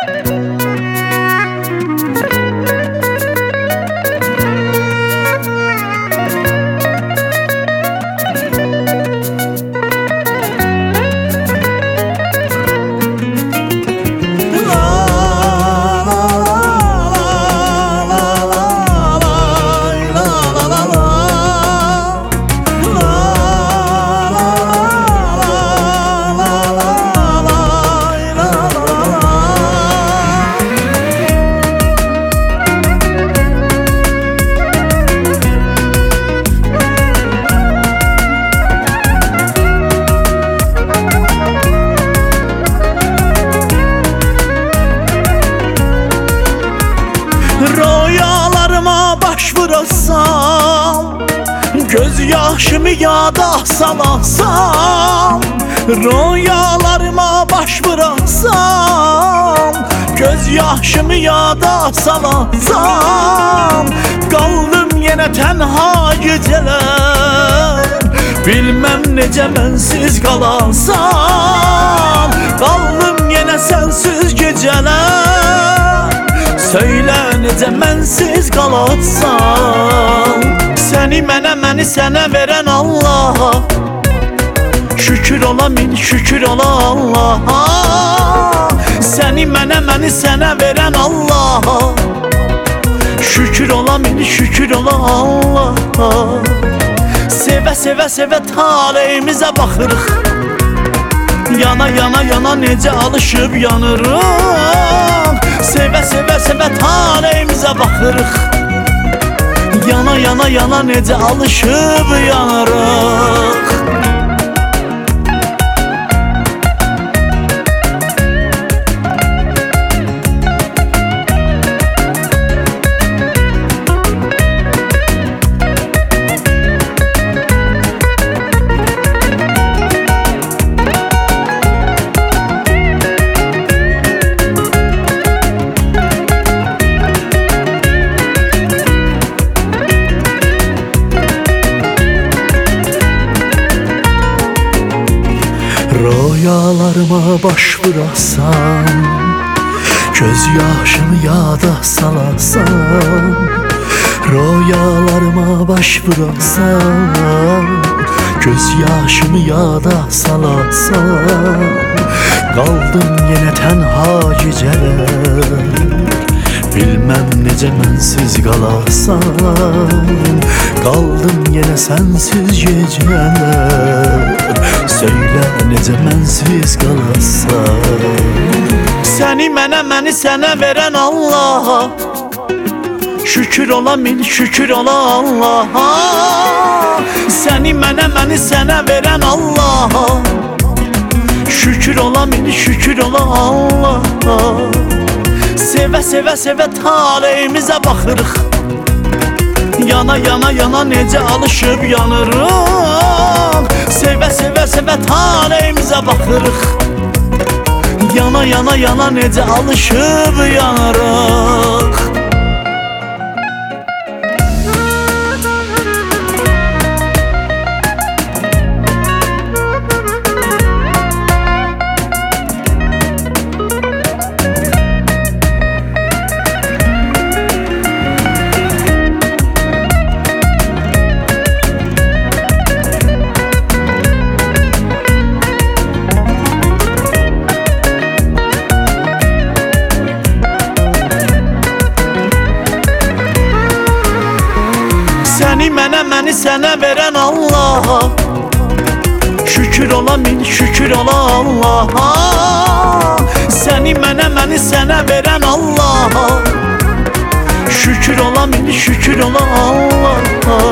Rüyalarıma baş vurasam, göz yaşımı yada salasam. Rüyalarıma baş vurasam, göz yaşımı yada salasam. Qaldım yenə tənha gecələr, bilməm necə mənsiz qalasam. Qaldım yenə sənsiz gecələr, söylə necə mənsiz qalasam. Səni mənə, məni sənə verən Allaha şükür ola min, şükür ola Allaha. Səni mənə, məni sənə verən Allaha şükür ola min, şükür ola Allaha. Sevə, sevə, sevə taleyimizə baxırıq, yana, yana, yana necə alışıb yanırıq. Sevə, sevə, sevə taleyimizə baxırıq, yana, yana, yana necə alışıb yanırıq. Rüyalarıma baş vurasam, göz yaşımı yada salasam. Rüyalarıma baş vurasam, göz yaşımı yada salasam. Qaldım yenə tənha gecələr, bilməm necə mənsiz qalasam. Qaldım yenə sənsiz gecələr, söylə necə mənsiz qalasam. Səni mənə, məni sənə verən Allaha şükür ola min, şükür ola Allaha. Səni mənə, məni sənə verən Allaha şükür ola min, şükür ola Allaha. Sevə, sevə, sevə taleyimizə baxırıq, yana, yana, yana necə alışıb yanırıq. Sevə, sevə, sevə taleyimizə baxırıq, yana, yana, yana necə alışıb yanırıq. Səni mənə, məni sənə verən Allaha şükür ola min, şükür ola Allaha. Səni mənə, məni sənə verən Allaha şükür ola min, şükür ola Allaha.